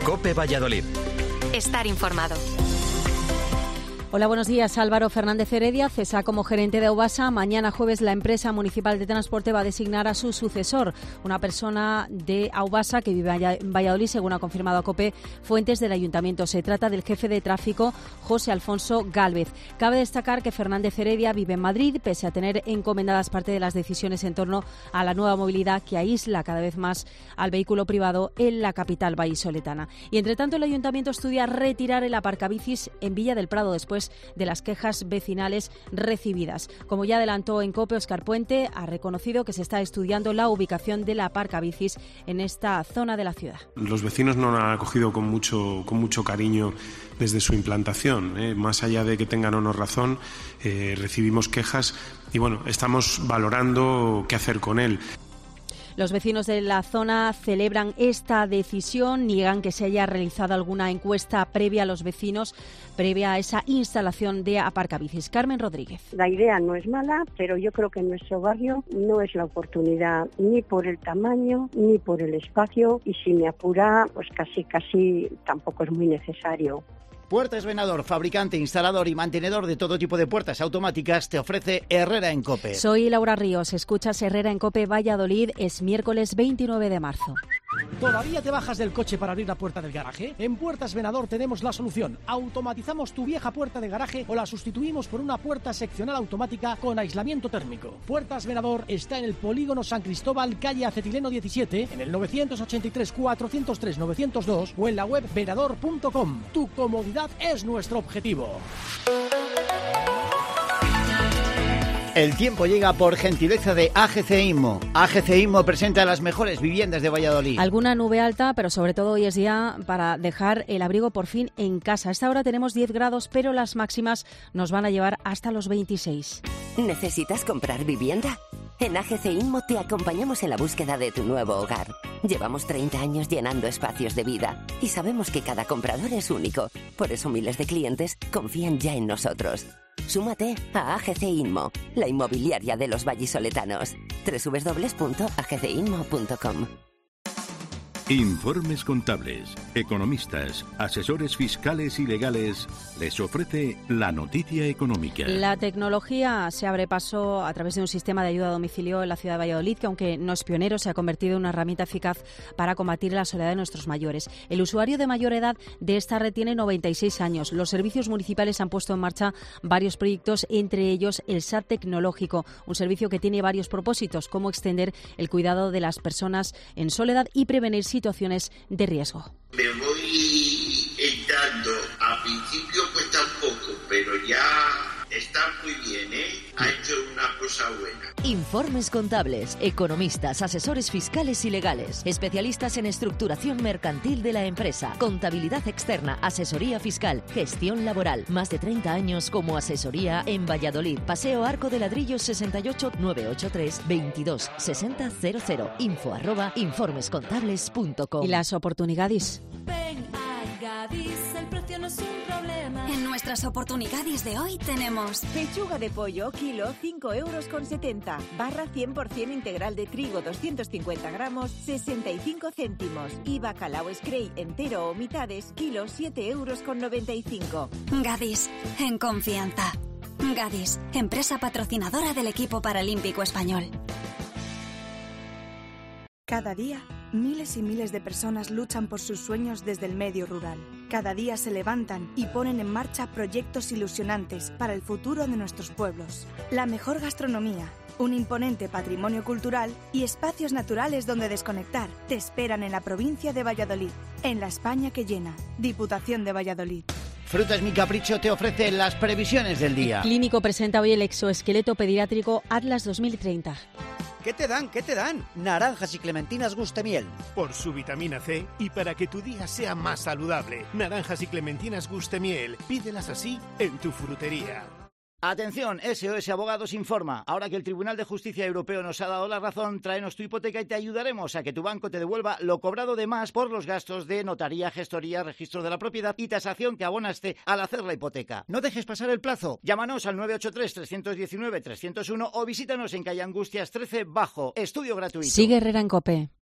COPE Valladolid. Estar informado. Hola, buenos días. Álvaro Fernández Heredia cesa como gerente de Aubasa. Mañana jueves la empresa municipal de transporte va a designar a su sucesor, una persona de Aubasa que vive en Valladolid, según ha confirmado a COPE fuentes del ayuntamiento. Se trata del jefe de tráfico, José Alfonso Gálvez. Cabe destacar que Fernández Heredia vive en Madrid, pese a tener encomendadas parte de las decisiones en torno a la nueva movilidad que aísla cada vez más al vehículo privado en la capital vallisoletana. Y entre tanto, el ayuntamiento estudia retirar el aparcabicis en Villa del Prado después de las quejas vecinales recibidas. Como ya adelantó en COPE, Óscar Puente ha reconocido que se está estudiando la ubicación del aparcabicis en esta zona de la ciudad. Los vecinos no lo han acogido con mucho cariño desde su implantación. Más allá de que tengan o no razón, recibimos quejas y estamos valorando qué hacer con él. Los vecinos de la zona celebran esta decisión, niegan que se haya realizado alguna encuesta previa a los vecinos, previa a esa instalación de aparcabicis. Carmen Rodríguez. La idea no es mala, pero yo creo que en nuestro barrio no es la oportunidad ni por el tamaño ni por el espacio, y si me apura, pues casi tampoco es muy necesario. Puertas Venador, fabricante, instalador y mantenedor de todo tipo de puertas automáticas, te ofrece Herrera en COPE. Soy Laura Ríos, escuchas Herrera en COPE Valladolid, es miércoles 29 de marzo. ¿Todavía te bajas del coche para abrir la puerta del garaje? En Puertas Venador tenemos la solución. Automatizamos tu vieja puerta de garaje o la sustituimos por una puerta seccional automática con aislamiento térmico. Puertas Venador está en el Polígono San Cristóbal, calle Acetileno 17, en el 983 403 902 o en la web venador.com. Tu comodidad es nuestro objetivo. El tiempo llega por gentileza de AGC Inmo. AGC Inmo presenta las mejores viviendas de Valladolid. Alguna nube alta, pero sobre todo hoy es día para dejar el abrigo por fin en casa. A esta hora tenemos 10 grados, pero las máximas nos van a llevar hasta los 26. ¿Necesitas comprar vivienda? En AGC Inmo te acompañamos en la búsqueda de tu nuevo hogar. Llevamos 30 años llenando espacios de vida y sabemos que cada comprador es único. Por eso miles de clientes confían ya en nosotros. Súmate a AGC Inmo, la inmobiliaria de los vallisoletanos. www.agcinmo.com. Informes contables, economistas, asesores fiscales y legales les ofrece la noticia económica. La tecnología se abre paso a través de un sistema de ayuda a domicilio en la ciudad de Valladolid que, aunque no es pionero, se ha convertido en una herramienta eficaz para combatir la soledad de nuestros mayores. El usuario de mayor edad de esta red tiene 96 años. Los servicios municipales han puesto en marcha varios proyectos, entre ellos el SAT tecnológico, un servicio que tiene varios propósitos, como extender el cuidado de las personas en soledad y prevenir situaciones de riesgo. Me voy entrando, a principio cuesta un poco, pero ya está muy bien, ha hecho una cosa buena. Informes contables, economistas, asesores fiscales y legales, especialistas en estructuración mercantil de la empresa, contabilidad externa, asesoría fiscal, gestión laboral. Más de 30 años como asesoría en Valladolid. Paseo Arco de Ladrillos 68 983 22 60 00. info@informescontables.com. Y las oportunidades. Ven a Gadis, el precio no es un problema. En nuestras oportunidades de hoy tenemos pechuga de pollo, kilo, 5,70 €. Barra 100% integral de trigo, 250 gramos, 65 céntimos. Y bacalao Scray entero o mitades, kilo, 7,95 €. Gadis, en confianza. Gadis, empresa patrocinadora del equipo paralímpico español. Cada día, miles y miles de personas luchan por sus sueños desde el medio rural. Cada día se levantan y ponen en marcha proyectos ilusionantes para el futuro de nuestros pueblos. La mejor gastronomía, un imponente patrimonio cultural y espacios naturales donde desconectar te esperan en la provincia de Valladolid, en la España que llena. Diputación de Valladolid. Frutas Mi Capricho te ofrece las previsiones del día. El Clínico presenta hoy el exoesqueleto pediátrico Atlas 2030. ¿Qué te dan? ¿Qué te dan? Naranjas y clementinas Gustemiel. Por su vitamina C y para que tu día sea más saludable. Naranjas y clementinas Gustemiel. Pídelas así en tu frutería. Atención, SOS Abogados informa. Ahora que el Tribunal de Justicia Europeo nos ha dado la razón, tráenos tu hipoteca y te ayudaremos a que tu banco te devuelva lo cobrado de más por los gastos de notaría, gestoría, registro de la propiedad y tasación que abonaste al hacer la hipoteca. No dejes pasar el plazo. Llámanos al 983-319-301 o visítanos en calle Angustias 13 Bajo. Estudio gratuito. Sigue Herrera en COPE.